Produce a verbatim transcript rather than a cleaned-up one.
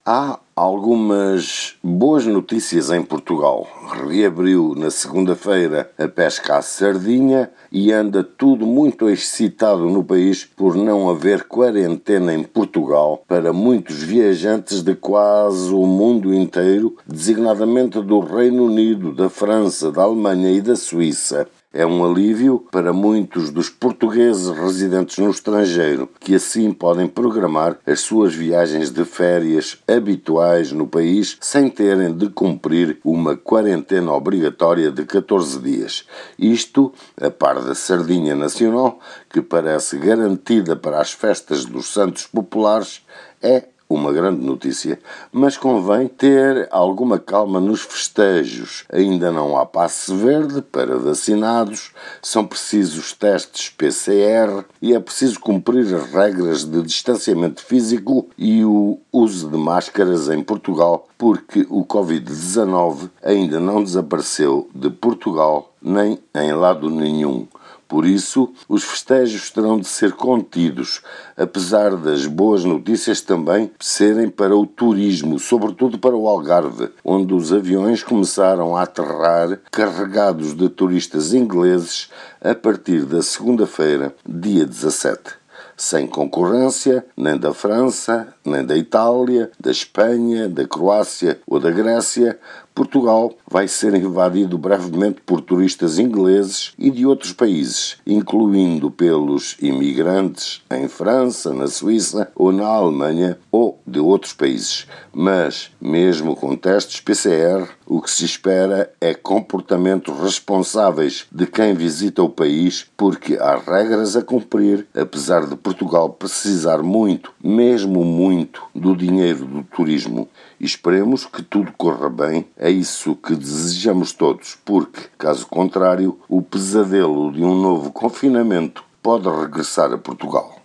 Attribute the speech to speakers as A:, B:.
A: Há algumas boas notícias em Portugal. Reabriu na segunda-feira a pesca à sardinha e anda tudo muito excitado no país por não haver quarentena em Portugal para muitos viajantes de quase o mundo inteiro, designadamente do Reino Unido, da França, da Alemanha e da Suíça. É um alívio para muitos dos portugueses residentes no estrangeiro, que assim podem programar as suas viagens de férias habituais no país sem terem de cumprir uma quarentena obrigatória de catorze dias. Isto, a par da sardinha nacional, que parece garantida para as festas dos Santos Populares, é uma grande notícia, mas convém ter alguma calma nos festejos. Ainda não há passe verde para vacinados, são precisos testes P C R e é preciso cumprir as regras de distanciamento físico e o uso de máscaras em Portugal, porque o covid dezanove ainda não desapareceu de Portugal nem em lado nenhum. Por isso, os festejos terão de ser contidos, apesar das boas notícias também serem para o turismo, sobretudo para o Algarve, onde os aviões começaram a aterrar carregados de turistas ingleses a partir da segunda-feira, dia dezassete. Sem concorrência nem da França, nem da Itália, da Espanha, da Croácia ou da Grécia, Portugal vai ser invadido brevemente por turistas ingleses e de outros países, incluindo pelos imigrantes em França, na Suíça ou na Alemanha ou de outros países. Mas, mesmo com testes P C R, o que se espera é comportamentos responsáveis de quem visita o país, porque há regras a cumprir, apesar de Portugal precisar muito, mesmo muito, do dinheiro do turismo. E esperemos que tudo corra bem, é isso que desejamos todos, porque, caso contrário, o pesadelo de um novo confinamento pode regressar a Portugal.